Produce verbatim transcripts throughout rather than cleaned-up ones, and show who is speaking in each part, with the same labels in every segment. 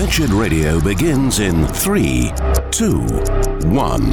Speaker 1: Wretched Radio begins in three, two, one.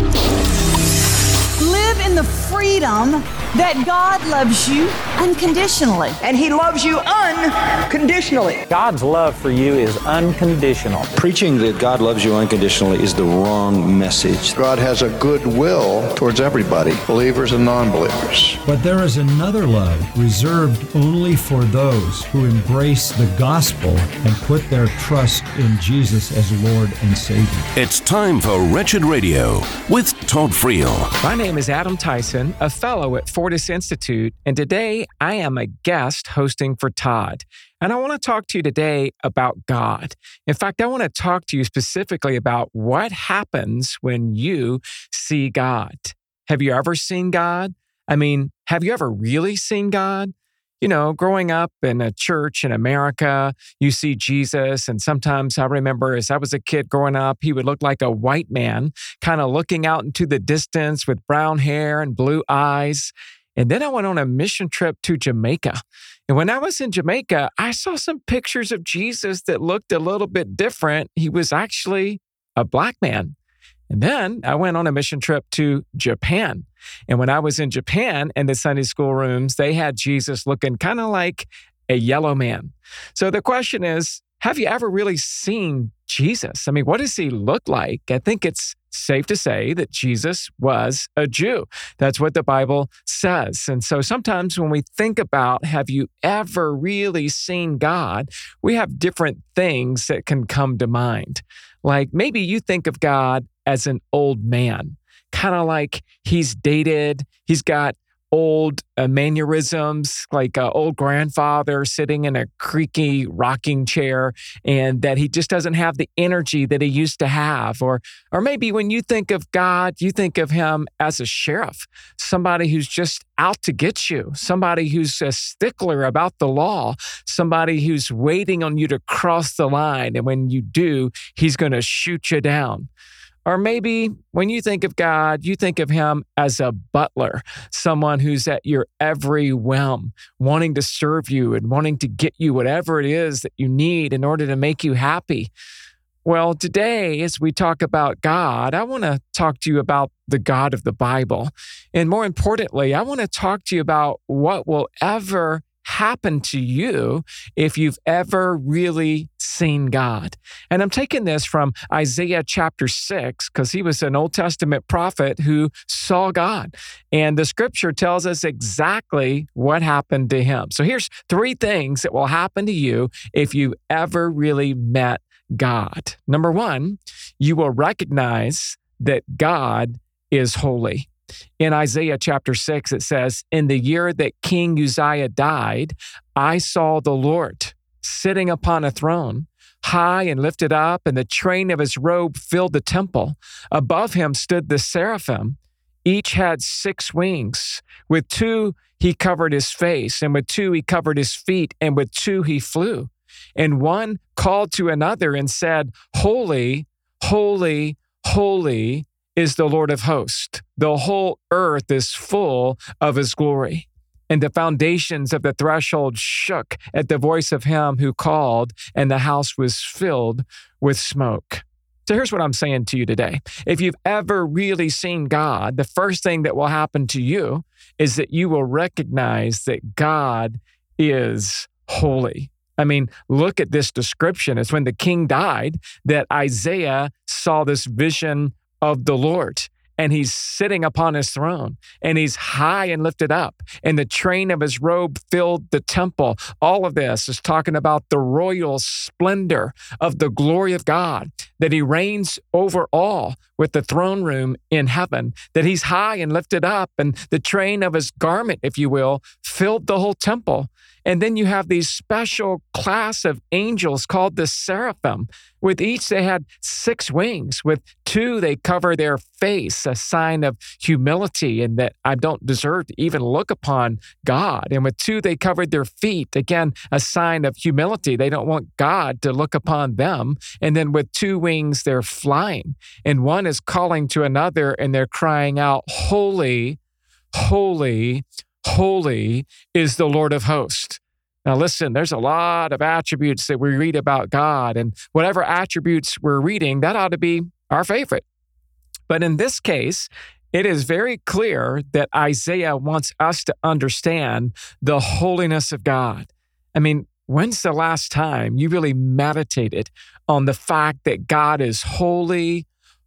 Speaker 2: Live in the freedom that God loves you unconditionally.
Speaker 3: And He loves you unconditionally.
Speaker 4: God's love for you is unconditional.
Speaker 5: Preaching that God loves you unconditionally is the wrong message.
Speaker 6: God has a good will towards everybody, believers and non-believers.
Speaker 7: But there is another love reserved only for those who embrace the gospel and put their trust in Jesus as Lord and Savior.
Speaker 1: It's time for Wretched Radio with Todd Friel.
Speaker 8: My name is Adam Tyson, a fellow at Fortis Institute, and today I am a guest hosting for Todd. And I want to talk to you today about God. In fact, I want to talk to you specifically about what happens when you see God. Have you ever seen God? I mean, have you ever really seen God? You know, growing up in a church in America, you see Jesus, and sometimes I remember as I was a kid growing up, he would look like a white man, kind of looking out into the distance with brown hair and blue eyes. And then I went on a mission trip to Jamaica. And when I was in Jamaica, I saw some pictures of Jesus that looked a little bit different. He was actually a black man. And then I went on a mission trip to Japan. And when I was in Japan in the Sunday school rooms, they had Jesus looking kind of like a yellow man. So the question is, have you ever really seen Jesus? I mean, what does he look like? I think it's safe to say that Jesus was a Jew. That's what the Bible says. And so sometimes when we think about, have you ever really seen God? We have different things that can come to mind. Like maybe you think of God as an old man, kind of like he's dated, he's got old uh, mannerisms, like an old grandfather sitting in a creaky rocking chair, and that he just doesn't have the energy that he used to have. Or, or maybe when you think of God, you think of him as a sheriff, somebody who's just out to get you, somebody who's a stickler about the law, somebody who's waiting on you to cross the line. And when you do, he's going to shoot you down. Or maybe when you think of God, you think of him as a butler, someone who's at your every whim, wanting to serve you and wanting to get you whatever it is that you need in order to make you happy. Well, today, as we talk about God, I want to talk to you about the God of the Bible. And more importantly, I want to talk to you about what will ever happen to you if you've ever really seen God. And I'm taking this from Isaiah chapter six, because he was an Old Testament prophet who saw God. And the scripture tells us exactly what happened to him. So here's three things that will happen to you if you ever really met God. Number one, you will recognize that God is holy. In Isaiah chapter six, it says, "In the year that King Uzziah died, I saw the Lord sitting upon a throne, high and lifted up, and the train of his robe filled the temple. Above him stood the seraphim. Each had six wings. With two he covered his face, and with two he covered his feet, and with two he flew. And one called to another and said, 'Holy, holy, holy is the Lord of hosts. The whole earth is full of his glory.' And the foundations of the threshold shook at the voice of him who called, and the house was filled with smoke." So here's what I'm saying to you today. If you've ever really seen God, the first thing that will happen to you is that you will recognize that God is holy. I mean, look at this description. It's when the king died that Isaiah saw this vision of the Lord, and he's sitting upon his throne, and he's high and lifted up, and the train of his robe filled the temple. All of this is talking about the royal splendor of the glory of God, that he reigns over all with the throne room in heaven, that he's high and lifted up, and the train of his garment, if you will, filled the whole temple. And then you have these special class of angels called the seraphim. With each, they had six wings. With two, they cover their face, a sign of humility and that I don't deserve to even look upon God. And with two, they covered their feet, again, a sign of humility. They don't want God to look upon them. And then with two wings, they're flying. And one is calling to another, and they're crying out, "Holy, holy, holy is the Lord of hosts." Now, listen, there's a lot of attributes that we read about God, and whatever attributes we're reading, that ought to be our favorite. But in this case, it is very clear that Isaiah wants us to understand the holiness of God. I mean, when's the last time you really meditated on the fact that God is holy,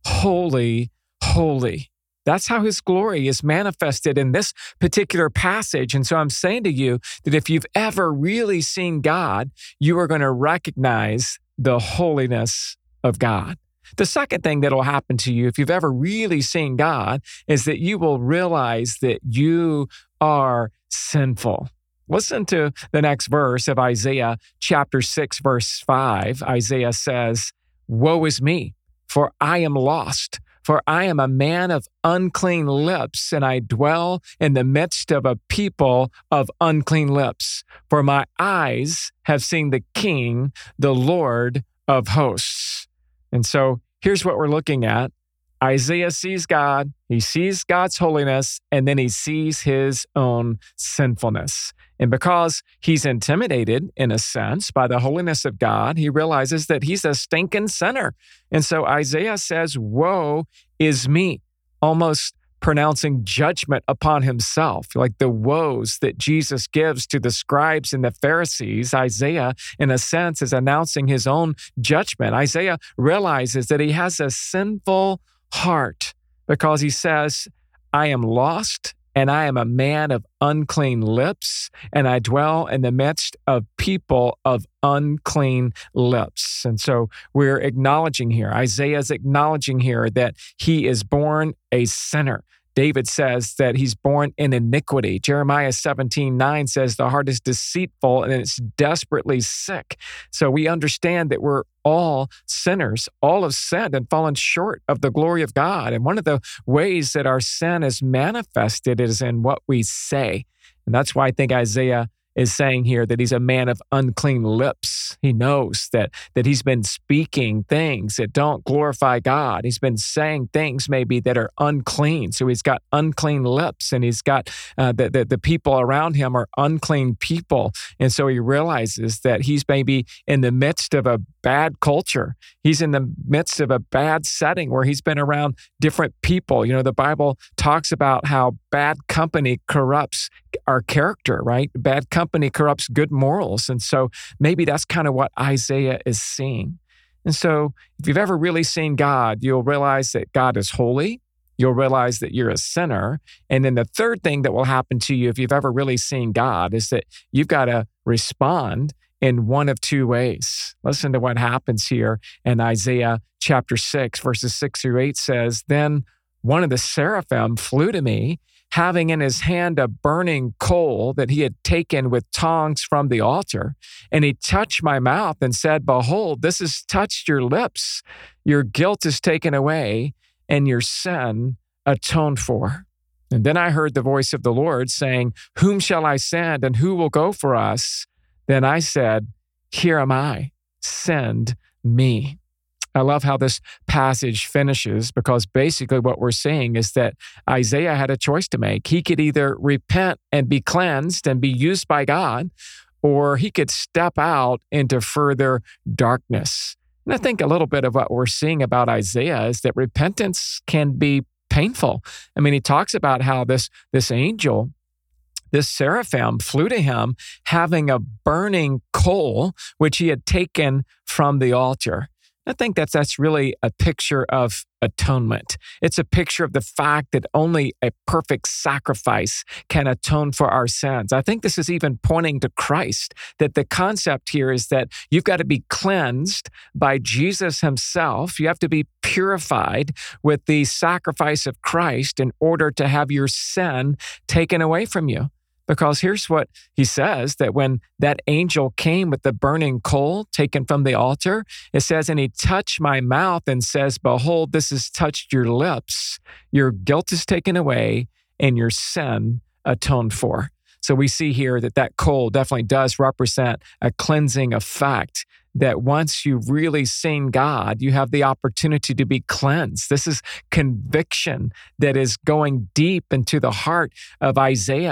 Speaker 8: holy, holy? That's how his glory is manifested in this particular passage. And so I'm saying to you that if you've ever really seen God, you are going to recognize the holiness of God. The second thing that will happen to you if you've ever really seen God is that you will realize that you are sinful. Listen to the next verse of Isaiah chapter six, verse five. Isaiah says, "Woe is me, for I am lost. For I am a man of unclean lips, and I dwell in the midst of a people of unclean lips. For my eyes have seen the King, the Lord of hosts." And so here's what we're looking at. Isaiah sees God, he sees God's holiness, and then he sees his own sinfulness. And because he's intimidated, in a sense, by the holiness of God, he realizes that he's a stinking sinner. And so Isaiah says, "Woe is me," almost pronouncing judgment upon himself, like the woes that Jesus gives to the scribes and the Pharisees. Isaiah, in a sense, is announcing his own judgment. Isaiah realizes that he has a sinful heart because he says, "I am lost, and I am a man of unclean lips, and I dwell in the midst of people of unclean lips." And so we're acknowledging here, Isaiah's acknowledging here that he is born a sinner. David says that he's born in iniquity. Jeremiah seventeen nine says the heart is deceitful and it's desperately sick. So we understand that we're all sinners. All have sinned and fallen short of the glory of God. And one of the ways that our sin is manifested is in what we say. And that's why I think Isaiah is saying here that he's a man of unclean lips. He knows that, that he's been speaking things that don't glorify God. He's been saying things maybe that are unclean. So he's got unclean lips, and he's got uh, the, the, the people around him are unclean people. And so he realizes that he's maybe in the midst of a bad culture. He's in the midst of a bad setting where he's been around different people. You know, the Bible talks about how bad company corrupts our character, right? Bad company corrupts good morals. And so maybe that's kind of what Isaiah is seeing. And so if you've ever really seen God, you'll realize that God is holy. You'll realize that you're a sinner. And then the third thing that will happen to you if you've ever really seen God is that you've got to respond in one of two ways. Listen to what happens here in Isaiah chapter six, verses six through eight says, "Then one of the seraphim flew to me, having in his hand a burning coal that he had taken with tongs from the altar. And he touched my mouth and said, 'Behold, this has touched your lips. Your guilt is taken away and your sin atoned for.' And then I heard the voice of the Lord saying, 'Whom shall I send, and who will go for us?' Then I said, 'Here am I, send me.'" I love how this passage finishes, because basically what we're seeing is that Isaiah had a choice to make. He could either repent and be cleansed and be used by God, or he could step out into further darkness. And I think a little bit of what we're seeing about Isaiah is that repentance can be painful. I mean, he talks about how this, this angel, this seraphim, flew to him having a burning coal, which he had taken from the altar. I think that that's really a picture of atonement. It's a picture of the fact that only a perfect sacrifice can atone for our sins. I think this is even pointing to Christ, that the concept here is that you've got to be cleansed by Jesus himself. You have to be purified with the sacrifice of Christ in order to have your sin taken away from you. Because here's what he says, that when that angel came with the burning coal taken from the altar, it says, "And he touched my mouth and says, 'Behold, this has touched your lips. Your guilt is taken away and your sin atoned for.'" So we see here that that coal definitely does represent a cleansing effect, that once you've really seen God, you have the opportunity to be cleansed. This is conviction that is going deep into the heart of Isaiah.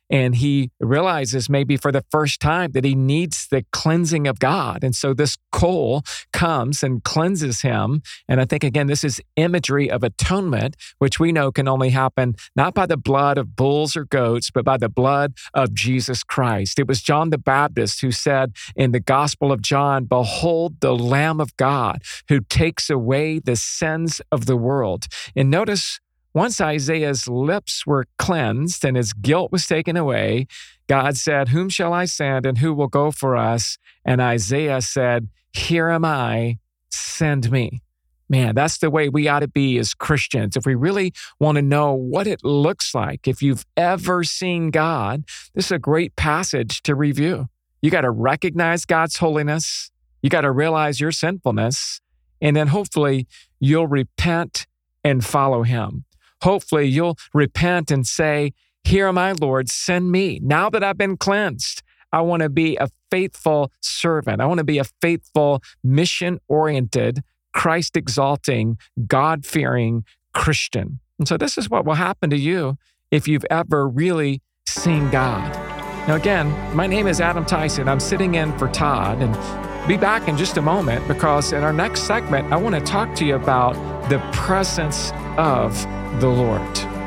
Speaker 8: and he realizes maybe for the first time that he needs the cleansing of God. And so this coal comes and cleanses him. And I think, again, this is imagery of atonement, which we know can only happen not by the blood of bulls or goats, but by the blood of Jesus Christ. It was John the Baptist who said in the Gospel of John, "Behold the Lamb of God who takes away the sins of the world." And notice, once Isaiah's lips were cleansed and his guilt was taken away, God said, "Whom shall I send and who will go for us?" And Isaiah said, "Here am I, send me." Man, that's the way we ought to be as Christians. If we really want to know what it looks like, if you've ever seen God, this is a great passage to review. You got to recognize God's holiness. You got to realize your sinfulness. And then hopefully you'll repent and follow him. Hopefully you'll repent and say, "Here am I, Lord, send me. Now that I've been cleansed, I want to be a faithful servant. I want to be a faithful, mission-oriented, Christ-exalting, God-fearing Christian." And so this is what will happen to you if you've ever really seen God. Now again, my name is Adam Tyson. I'm sitting in for Todd, and be back in just a moment because in our next segment, I want to talk to you about the presence of the Lord.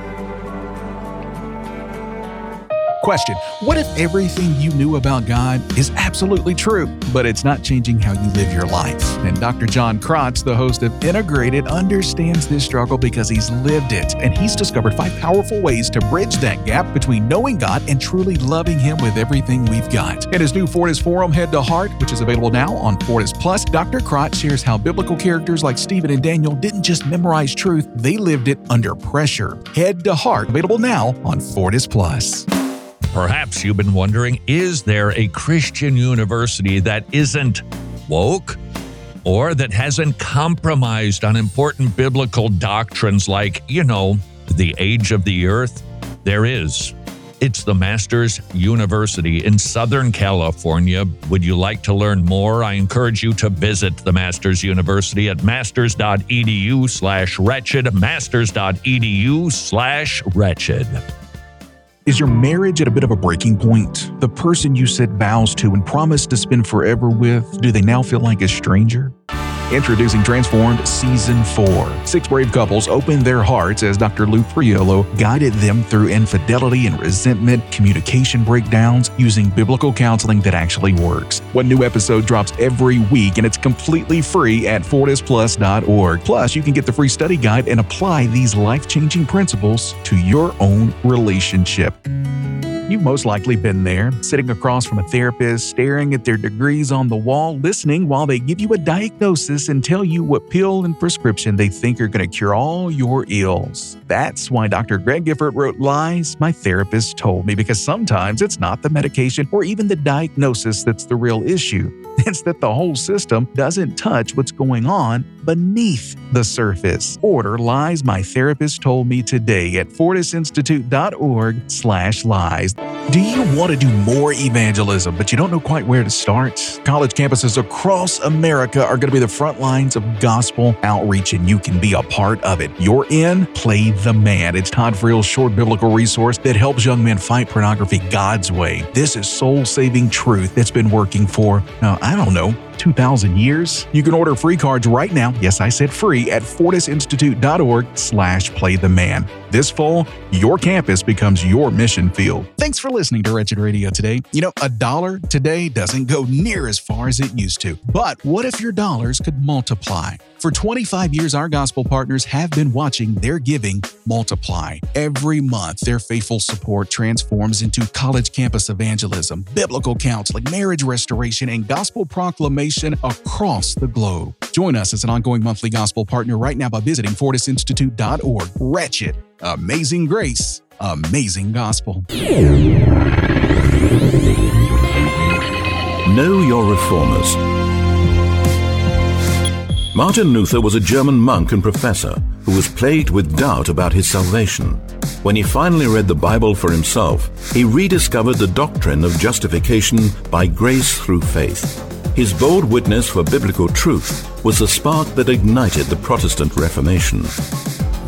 Speaker 9: Question: what if everything you knew about God is absolutely true, but it's not changing how you live your life? And Doctor John Krotz, the host of Integrated, understands this struggle because he's lived it, and he's discovered five powerful ways to bridge that gap between knowing God and truly loving Him with everything we've got. In his new Fortis Forum, Head to Heart, which is available now on Fortis Plus, Doctor Krotz shares how biblical characters like Stephen and Daniel didn't just memorize truth, they lived it under pressure. Head to Heart, available now on Fortis Plus.
Speaker 10: Perhaps you've been wondering, is there a Christian university that isn't woke or that hasn't compromised on important biblical doctrines like, you know, the age of the earth? There is. It's the Masters University in Southern California. Would you like to learn more? I encourage you to visit the Masters University at masters.edu slash wretched, masters.edu slash wretched.
Speaker 9: Is your marriage at a bit of a breaking point? The person you said vows to and promised to spend forever with, do they now feel like a stranger? Introducing Transformed Season four. Six brave couples opened their hearts as Doctor Lou Priolo guided them through infidelity and resentment, communication breakdowns, using biblical counseling that actually works. One new episode drops every week, and it's completely free at fortis plus dot org. Plus, you can get the free study guide and apply these life-changing principles to your own relationship. You've most likely been there, sitting across from a therapist, staring at their degrees on the wall, listening while they give you a diagnosis and tell you what pill and prescription they think are going to cure all your ills. That's why Doctor Greg Gifford wrote Lies My Therapist Told Me, because sometimes it's not the medication or even the diagnosis that's the real issue. It's that the whole system doesn't touch what's going on beneath the surface. Order Lies My Therapist Told Me today at fortisinstitute.org slash lies. Do you want to do more evangelism, but you don't know quite where to start? College campuses across America are going to be the front lines of gospel outreach, and you can be a part of it. You're in Play the Man. It's Todd Friel's short biblical resource that helps young men fight pornography God's way. This is soul-saving truth that's been working for, uh, I don't know, two thousand years. You can order free cards right now. Yes, I said free at fortisinstitute.org slash play the man. This fall, your campus becomes your mission field. Thanks for listening to Wretched Radio today. You know, a dollar today doesn't go near as far as it used to. But what if your dollars could multiply? For twenty-five years, our gospel partners have been watching their giving multiply. Every month, their faithful support transforms into college campus evangelism, biblical counseling, marriage restoration, and gospel proclamation across the globe. Join us as an ongoing monthly gospel partner right now by visiting fortisinstitute dot org. Wretched, amazing grace, amazing gospel.
Speaker 1: Know your reformers. Martin Luther was a German monk and professor who was plagued with doubt about his salvation. When he finally read the Bible for himself, he rediscovered the doctrine of justification by grace through faith. His bold witness for biblical truth was the spark that ignited the Protestant Reformation.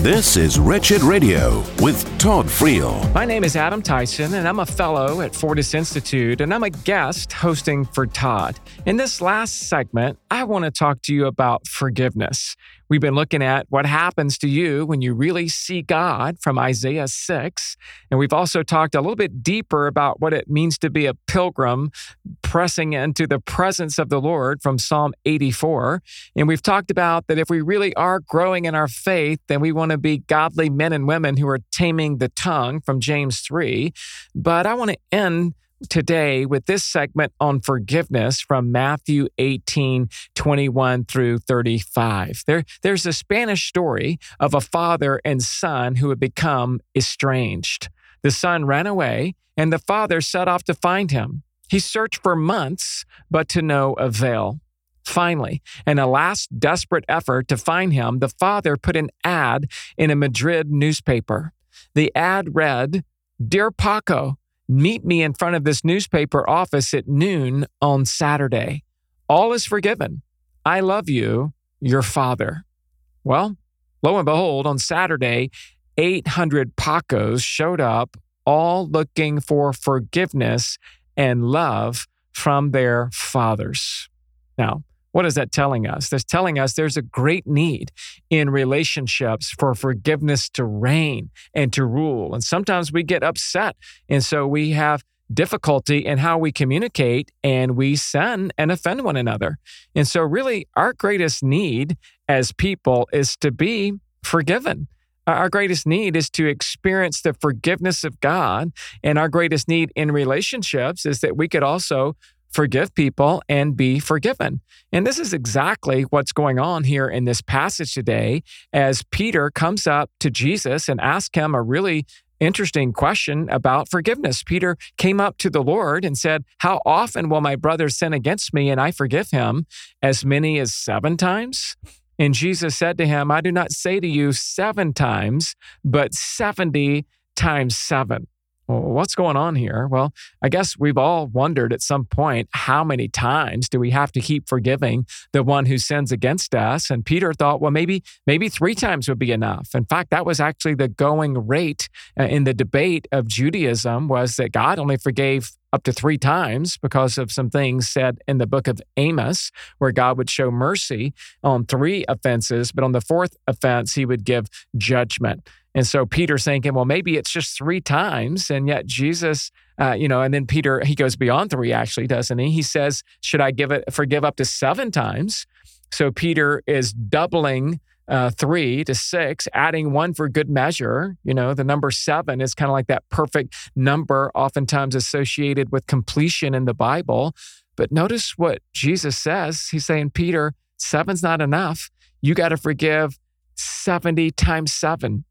Speaker 1: This is Wretched Radio with Todd Friel.
Speaker 8: My name is Adam Tyson, and I'm a fellow at Fortis Institute, and I'm a guest hosting for Todd. In this last segment, I want to talk to you about forgiveness. We've been looking at what happens to you when you really see God from Isaiah six. And we've also talked a little bit deeper about what it means to be a pilgrim pressing into the presence of the Lord from Psalm eighty-four. And we've talked about that if we really are growing in our faith, then we want to be godly men and women who are taming the tongue from James three. But I want to end today with this segment on forgiveness from Matthew eighteen, twenty-one through thirty-five. There, there's a Spanish story of a father and son who had become estranged. The son ran away, and the father set off to find him. He searched for months, but to no avail. Finally, in a last desperate effort to find him, the father put an ad in a Madrid newspaper. The ad read, "Dear Paco, meet me in front of this newspaper office at noon on Saturday. All is forgiven. I love you, your father." Well, lo and behold, on Saturday, eight hundred Pacos showed up, all looking for forgiveness and love from their fathers. Now, what is that telling us? That's telling us there's a great need in relationships for forgiveness to reign and to rule. And sometimes we get upset, and so we have difficulty in how we communicate, and we sin and offend one another. And so really, our greatest need as people is to be forgiven. Our greatest need is to experience the forgiveness of God, and our greatest need in relationships is that we could also forgive people and be forgiven. And this is exactly what's going on here in this passage today as Peter comes up to Jesus and asks him a really interesting question about forgiveness. Peter came up to the Lord and said, "How often will my brother sin against me and I forgive him? As many as seven times?" And Jesus said to him, "I do not say to you seven times, but seventy times seven. Well, what's going on here? Well, I guess we've all wondered at some point, how many times do we have to keep forgiving the one who sins against us? And Peter thought, well, maybe maybe three times would be enough. In fact, that was actually the going rate uh, in the debate of Judaism, was that God only forgave up to three times because of some things said in the book of Amos, where God would show mercy on three offenses, but on the fourth offense, he would give judgment. And so Peter's thinking, well, maybe it's just three times. And yet Jesus, uh, you know, and then Peter, he goes beyond three, actually, doesn't he? He says, should I give it, forgive up to seven times? So Peter is doubling uh, three to six, adding one for good measure. You know, the number seven is kind of like that perfect number, oftentimes associated with completion in the Bible. But notice what Jesus says. He's saying, Peter, seven's not enough. You got to forgive seventy times seven.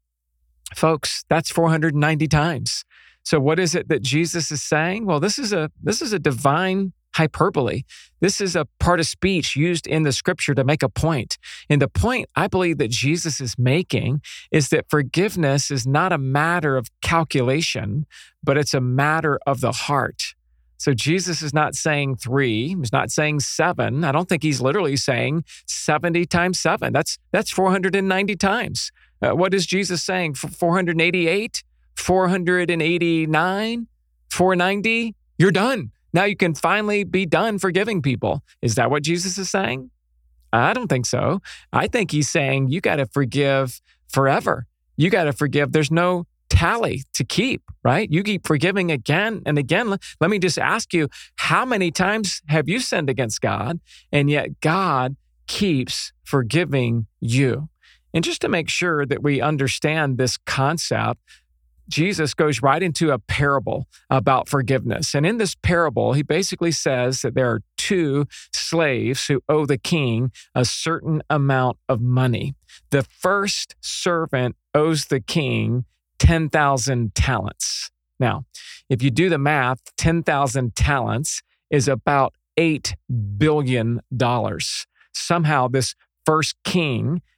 Speaker 8: Folks, that's four hundred ninety times. So what is it that Jesus is saying? Well, this is a this is a divine hyperbole. This is a part of speech used in the scripture to make a point. And the point I believe that Jesus is making is that forgiveness is not a matter of calculation, but it's a matter of the heart. So Jesus is not saying three, he's not saying seven. I don't think he's literally saying seventy times seven. That's that's four hundred ninety times. Uh, what is Jesus saying? four hundred eighty-eight? four hundred eighty-nine? four ninety? You're done. Now you can finally be done forgiving people. Is that what Jesus is saying? I don't think so. I think he's saying you got to forgive forever. You got to forgive. There's no tally to keep, right? You keep forgiving again and again. Let me just ask you, how many times have you sinned against God? And yet God keeps forgiving you. And just to make sure that we understand this concept, Jesus goes right into a parable about forgiveness. And in this parable, he basically says that there are two slaves who owe the king a certain amount of money. The first servant owes the king ten thousand talents. Now, if you do the math, ten thousand talents is about eight billion dollars. Somehow this first king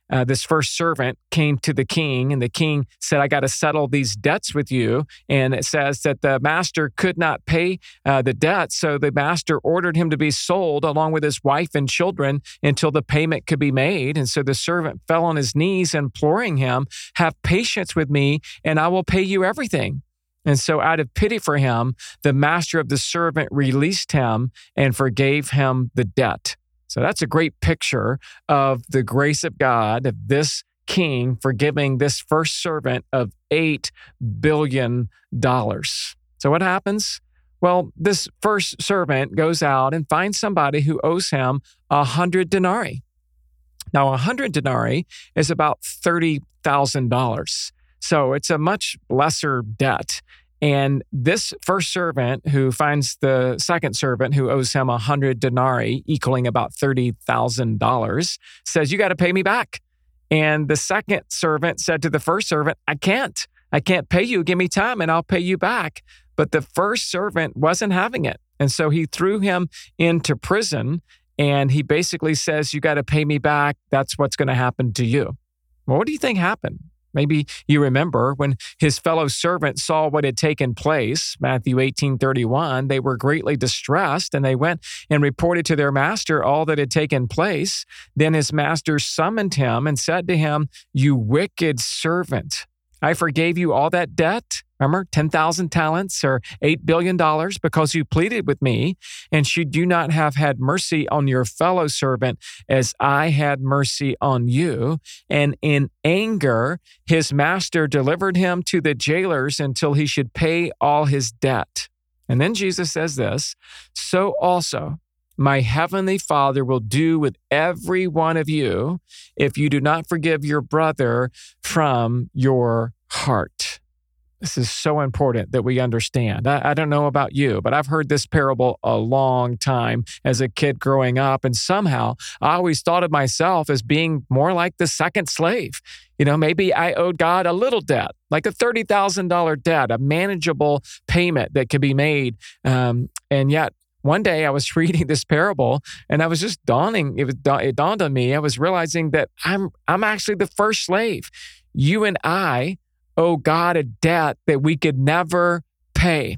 Speaker 8: uh, this first servant came to the king, and the king said, I got to settle these debts with you. And it says that the master could not pay uh, the debt, so the master ordered him to be sold along with his wife and children until the payment could be made. And so the servant fell on his knees, imploring him, have patience with me, and I will pay you everything. And so out of pity for him, the master of the servant released him and forgave him the debt. So that's a great picture of the grace of God, of this king forgiving this first servant of eight billion dollars. So what happens? Well, this first servant goes out and finds somebody who owes him a hundred denarii. Now, a hundred denarii is about thirty thousand dollars. So it's a much lesser debt. And this first servant who finds the second servant who owes him a hundred denarii, equaling about thirty thousand dollars, says, you got to pay me back. And the second servant said to the first servant, I can't. I can't pay you. Give me time and I'll pay you back. But the first servant wasn't having it. And so he threw him into prison. And he basically says, you got to pay me back. That's what's going to happen to you. Well, what do you think happened? Maybe you remember when his fellow servants saw what had taken place, Matthew eighteen thirty-one, they were greatly distressed and they went and reported to their master all that had taken place. Then his master summoned him and said to him, you wicked servant, I forgave you all that debt. Remember, ten thousand talents or eight billion dollars because you pleaded with me. And should you not have had mercy on your fellow servant as I had mercy on you? And in anger, his master delivered him to the jailers until he should pay all his debt. And then Jesus says this, so also my heavenly Father will do with every one of you if you do not forgive your brother from your heart. This is so important that we understand. I, I don't know about you, but I've heard this parable a long time as a kid growing up. And somehow I always thought of myself as being more like the second slave. You know, maybe I owed God a little debt, like a thirty thousand dollars debt, a manageable payment that could be made. Um, and yet, one day I was reading this parable and I was just dawning, it, was, it dawned on me, I was realizing that I'm I'm actually the first slave. You and I owe God a debt that we could never pay.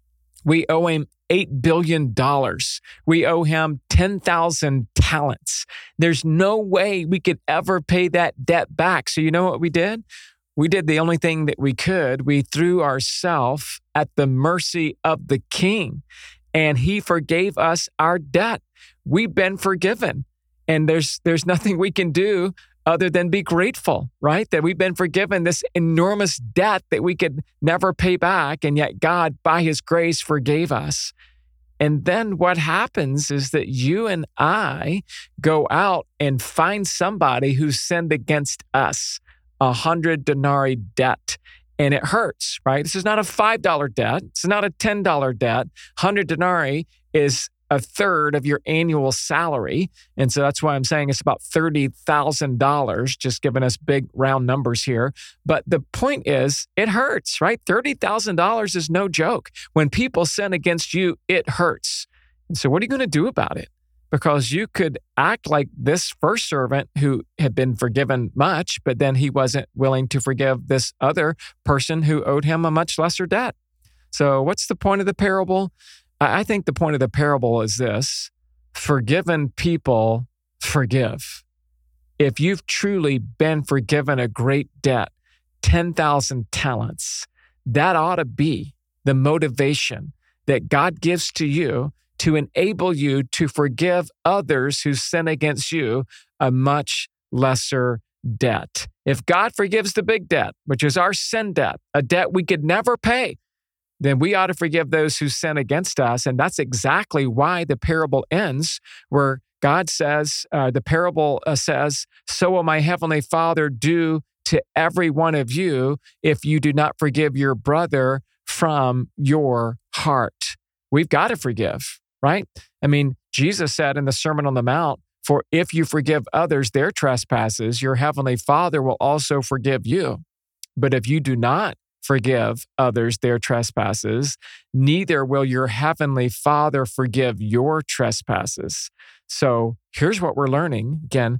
Speaker 8: We owe him eight billion dollars. We owe him ten thousand talents. There's no way we could ever pay that debt back. So you know what we did? We did the only thing that we could. We threw ourselves at the mercy of the king. And he forgave us our debt. We've been forgiven. And there's there's nothing we can do other than be grateful, right? That we've been forgiven this enormous debt that we could never pay back. And yet God, by his grace, forgave us. And then what happens is that you and I go out and find somebody who sinned against us, a hundred denarii debt. And it hurts, right? This is not a five dollar debt. It's not a ten dollar debt. one hundred denarii is a third of your annual salary. And so that's why I'm saying it's about thirty thousand dollars, just giving us big round numbers here. But the point is, it hurts, right? thirty thousand dollars is no joke. When people sin against you, it hurts. And so what are you going to do about it? Because you could act like this first servant who had been forgiven much, but then he wasn't willing to forgive this other person who owed him a much lesser debt. So what's the point of the parable? I think the point of the parable is this: forgiven people forgive. If you've truly been forgiven a great debt, ten thousand talents, that ought to be the motivation that God gives to you to enable you to forgive others who sin against you a much lesser debt. If God forgives the big debt, which is our sin debt, a debt we could never pay, then we ought to forgive those who sin against us. And that's exactly why the parable ends, where God says, uh, the parable uh, says, so will my heavenly Father do to every one of you if you do not forgive your brother from your heart. We've got to forgive, right? I mean, Jesus said in the Sermon on the Mount, for if you forgive others their trespasses, your heavenly Father will also forgive you. But if you do not forgive others their trespasses, neither will your heavenly Father forgive your trespasses. So here's what we're learning. Again,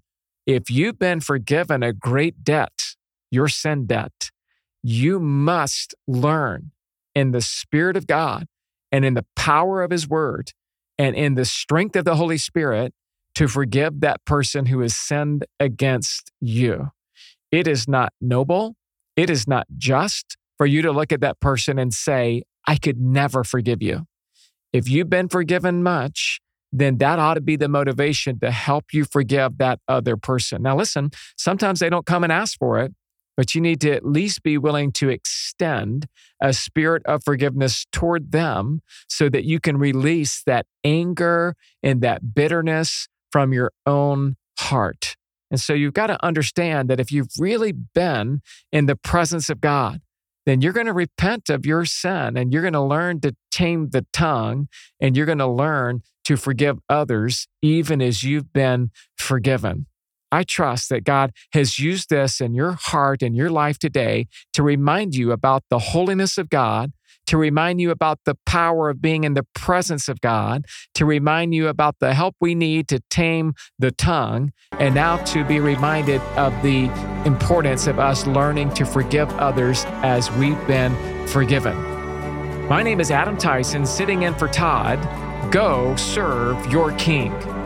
Speaker 8: If you've been forgiven a great debt, your sin debt, you must learn in the Spirit of God and in the power of His Word and in the strength of the Holy Spirit to forgive that person who has sinned against you. It is not noble. It is not just for you to look at that person and say, I could never forgive you. If you've been forgiven much, then that ought to be the motivation to help you forgive that other person. Now listen, sometimes they don't come and ask for it, but you need to at least be willing to extend a spirit of forgiveness toward them so that you can release that anger and that bitterness from your own heart. And so you've got to understand that if you've really been in the presence of God, then you're going to repent of your sin and you're going to learn to tame the tongue and you're going to learn to forgive others even as you've been forgiven. I trust that God has used this in your heart and your life today to remind you about the holiness of God, to remind you about the power of being in the presence of God, to remind you about the help we need to tame the tongue, and now to be reminded of the importance of us learning to forgive others as we've been forgiven. My name is Adam Tyson, sitting in for Todd. Go serve your King.